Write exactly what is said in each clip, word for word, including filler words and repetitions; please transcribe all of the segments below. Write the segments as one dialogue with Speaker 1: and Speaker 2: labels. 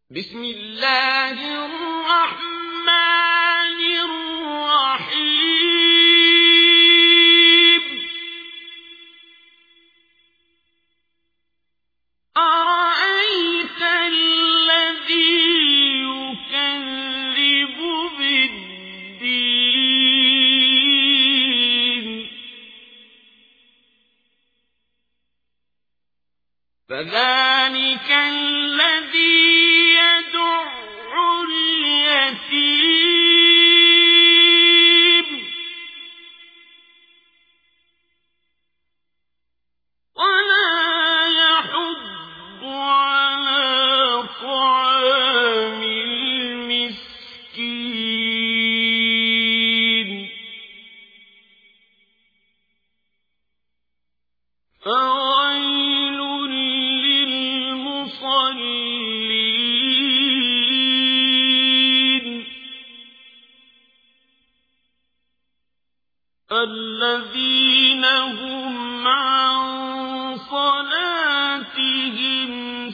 Speaker 1: بسم الله الرحمن الرحيم أرأيت الذي يكذب بالدين فذلك الذي اليتيم ولا يحض على طعام المسكين فويل للمصلين الذين هم عن صلاتهم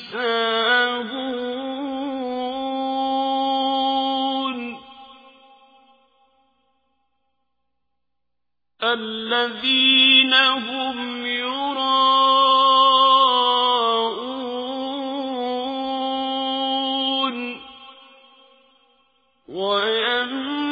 Speaker 1: ساهون الذين هم يراءون ويمنعون